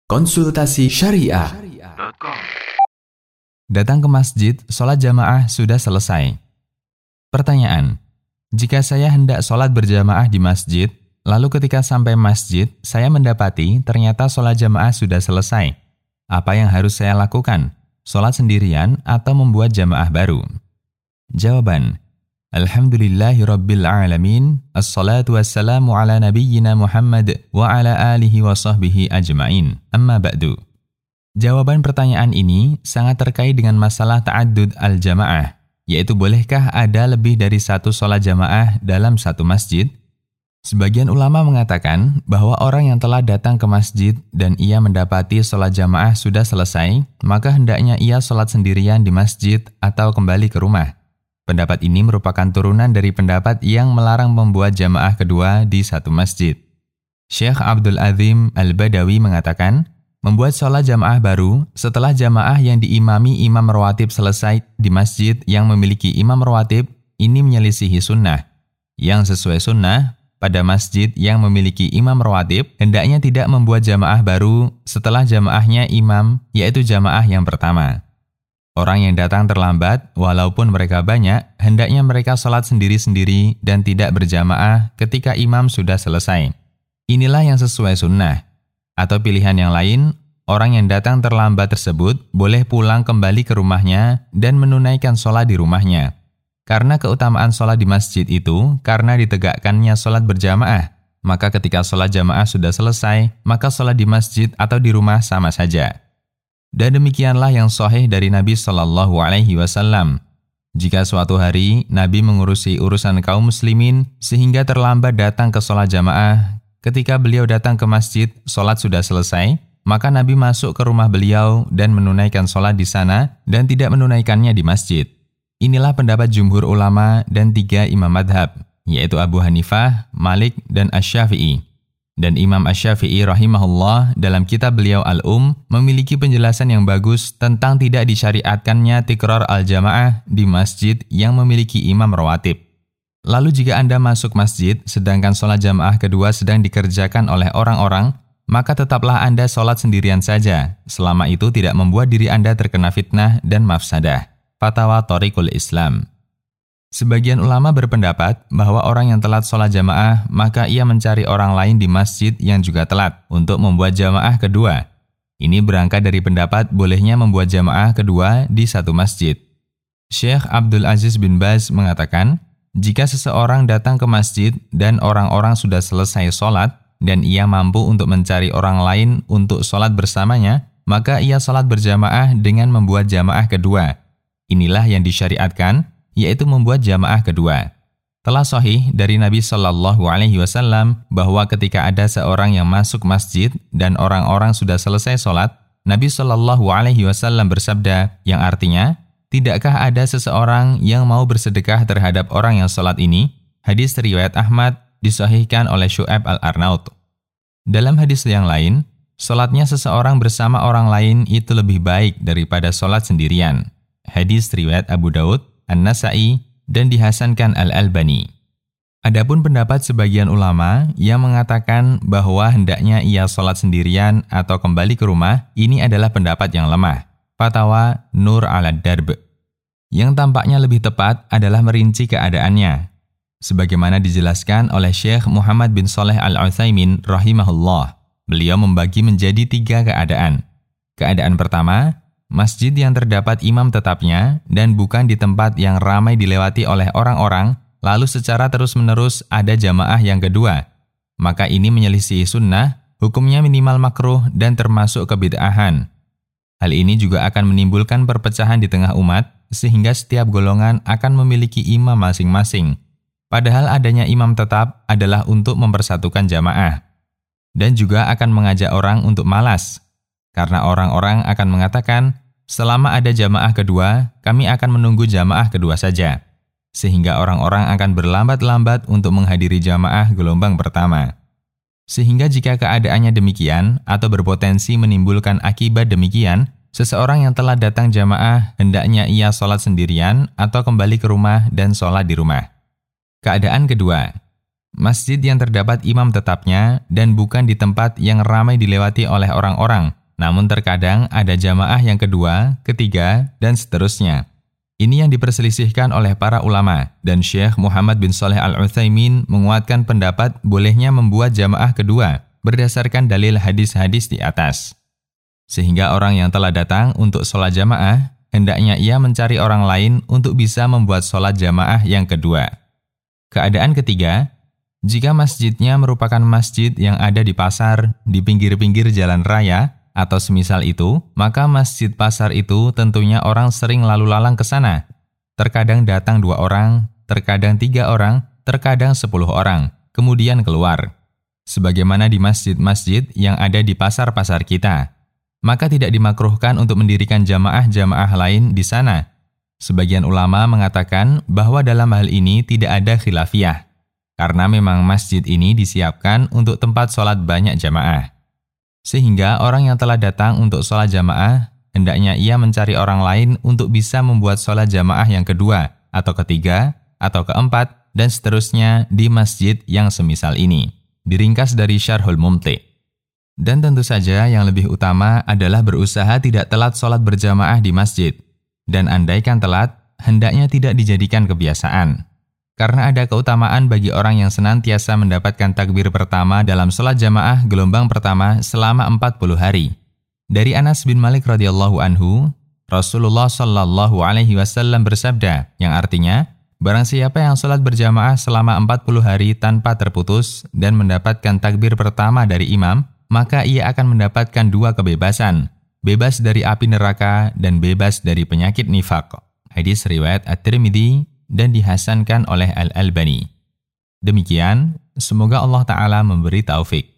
Konsultasi Syariah. Datang ke masjid, sholat jamaah sudah selesai. Pertanyaan, jika saya hendak sholat berjamaah di masjid, lalu ketika sampai masjid, saya mendapati ternyata sholat jamaah sudah selesai. Apa yang harus saya lakukan? Sholat sendirian atau membuat jamaah baru? Jawaban, Alhamdulillahirrabbilalamin, assalatu wassalamu ala nabiyyina Muhammad wa ala alihi wa sahbihi ajma'in, amma ba'du. Jawaban pertanyaan ini sangat terkait dengan masalah ta'addud al-jamaah, yaitu bolehkah ada lebih dari satu sholat jamaah dalam satu masjid? Sebagian ulama mengatakan bahwa orang yang telah datang ke masjid dan ia mendapati sholat jamaah sudah selesai, maka hendaknya ia sholat sendirian di masjid atau kembali ke rumah. Pendapat ini merupakan turunan dari pendapat yang melarang membuat jamaah kedua di satu masjid. Syekh Abdul Azim Al-Badawi mengatakan, membuat sholat jamaah baru setelah jamaah yang diimami imam rawatib selesai di masjid yang memiliki imam rawatib ini menyelisihi sunnah. Yang sesuai sunnah, pada masjid yang memiliki imam rawatib hendaknya tidak membuat jamaah baru setelah jamaahnya imam, yaitu jamaah yang pertama. Orang yang datang terlambat, walaupun mereka banyak, hendaknya mereka sholat sendiri-sendiri dan tidak berjamaah ketika imam sudah selesai. Inilah yang sesuai sunnah. Atau pilihan yang lain, orang yang datang terlambat tersebut boleh pulang kembali ke rumahnya dan menunaikan sholat di rumahnya. Karena keutamaan sholat di masjid itu, karena ditegakkannya sholat berjamaah, maka ketika sholat jamaah sudah selesai, maka sholat di masjid atau di rumah sama saja. Dan demikianlah yang sahih dari Nabi SAW. Jika suatu hari Nabi mengurusi urusan kaum muslimin sehingga terlambat datang ke sholat jamaah, ketika beliau datang ke masjid, sholat sudah selesai, maka Nabi masuk ke rumah beliau dan menunaikan sholat di sana dan tidak menunaikannya di masjid. Inilah pendapat jumhur ulama dan 3 imam madhab, yaitu Abu Hanifah, Malik, dan Asy-Syafi'i. Dan Imam Asy-Syafi'i rahimahullah dalam kitab beliau Al-Um memiliki penjelasan yang bagus tentang tidak disyariatkannya tikrar al-jamaah di masjid yang memiliki imam rawatib. Lalu jika Anda masuk masjid sedangkan sholat jamaah kedua sedang dikerjakan oleh orang-orang, maka tetaplah Anda sholat sendirian saja, selama itu tidak membuat diri Anda terkena fitnah dan mafsadah. Fatwa Thariqul Islam. Sebagian ulama berpendapat bahwa orang yang telat sholat jamaah, maka ia mencari orang lain di masjid yang juga telat untuk membuat jamaah kedua. Ini berangkat dari pendapat bolehnya membuat jamaah kedua di satu masjid. Syekh Abdul Aziz bin Baz mengatakan, jika seseorang datang ke masjid dan orang-orang sudah selesai sholat, dan ia mampu untuk mencari orang lain untuk sholat bersamanya, maka ia sholat berjamaah dengan membuat jamaah kedua. Inilah yang disyariatkan, yaitu membuat jamaah kedua. Telah sahih dari Nabi SAW bahwa ketika ada seorang yang masuk masjid dan orang-orang sudah selesai sholat, Nabi SAW bersabda, yang artinya, tidakkah ada seseorang yang mau bersedekah terhadap orang yang sholat ini? Hadis riwayat Ahmad disahihkan oleh Syu'aib al-Arnaut. Dalam hadis yang lain, sholatnya seseorang bersama orang lain itu lebih baik daripada sholat sendirian. Hadis riwayat Abu Daud, An-Nasa'i, dan dihasankan Al-Albani. Adapun pendapat sebagian ulama yang mengatakan bahwa hendaknya ia sholat sendirian atau kembali ke rumah, ini adalah pendapat yang lemah. Fatwa Nur al-Darb. Yang tampaknya lebih tepat adalah merinci keadaannya. Sebagaimana dijelaskan oleh Syekh Muhammad bin Shalih Al-Utsaimin rahimahullah, beliau membagi menjadi 3 keadaan. Keadaan pertama, masjid yang terdapat imam tetapnya dan bukan di tempat yang ramai dilewati oleh orang-orang, lalu secara terus-menerus ada jamaah yang kedua. Maka ini menyelisihi sunnah, hukumnya minimal makruh dan termasuk kebid'ahan. Hal ini juga akan menimbulkan perpecahan di tengah umat, sehingga setiap golongan akan memiliki imam masing-masing. Padahal adanya imam tetap adalah untuk mempersatukan jamaah. Dan juga akan mengajak orang untuk malas. Karena orang-orang akan mengatakan, selama ada jamaah kedua, kami akan menunggu jamaah kedua saja. Sehingga orang-orang akan berlambat-lambat untuk menghadiri jamaah gelombang pertama. Sehingga jika keadaannya demikian, atau berpotensi menimbulkan akibat demikian, seseorang yang telah datang jamaah, hendaknya ia sholat sendirian atau kembali ke rumah dan sholat di rumah. Keadaan kedua, masjid yang terdapat imam tetapnya dan bukan di tempat yang ramai dilewati oleh orang-orang, namun terkadang ada jamaah yang kedua, ketiga, dan seterusnya. Ini yang diperselisihkan oleh para ulama, dan Syekh Muhammad bin Shalih Al-Utsaimin menguatkan pendapat bolehnya membuat jamaah kedua berdasarkan dalil hadis-hadis di atas. Sehingga orang yang telah datang untuk sholat jamaah, hendaknya ia mencari orang lain untuk bisa membuat sholat jamaah yang kedua. Keadaan ketiga, jika masjidnya merupakan masjid yang ada di pasar, di pinggir-pinggir jalan raya, atau semisal itu, maka masjid pasar itu tentunya orang sering lalu lalang ke sana. Terkadang datang 2 orang, terkadang 3 orang, terkadang 10 orang, kemudian keluar. Sebagaimana di masjid-masjid yang ada di pasar-pasar kita. Maka tidak dimakruhkan untuk mendirikan jamaah-jamaah lain di sana. Sebagian ulama mengatakan bahwa dalam hal ini tidak ada khilafiyah, karena memang masjid ini disiapkan untuk tempat sholat banyak jamaah. Sehingga orang yang telah datang untuk sholat jamaah, hendaknya ia mencari orang lain untuk bisa membuat sholat jamaah yang kedua, atau ketiga, atau keempat, dan seterusnya di masjid yang semisal ini. Diringkas dari Syarhul Mumti'. Dan tentu saja yang lebih utama adalah berusaha tidak telat sholat berjamaah di masjid. Dan andaikan telat, hendaknya tidak dijadikan kebiasaan. Karena ada keutamaan bagi orang yang senantiasa mendapatkan takbir pertama dalam sholat jamaah gelombang pertama selama 40 hari. Dari Anas bin Malik radhiyallahu anhu, Rasulullah shallallahu alaihi wasallam bersabda, yang artinya, barang siapa yang sholat berjamaah selama 40 hari tanpa terputus dan mendapatkan takbir pertama dari imam, maka ia akan mendapatkan 2 kebebasan, bebas dari api neraka dan bebas dari penyakit nifaq. Hadis riwayat At-Tirmidzi dan dihasankan oleh Al-Albani. Demikian, semoga Allah Ta'ala memberi taufik.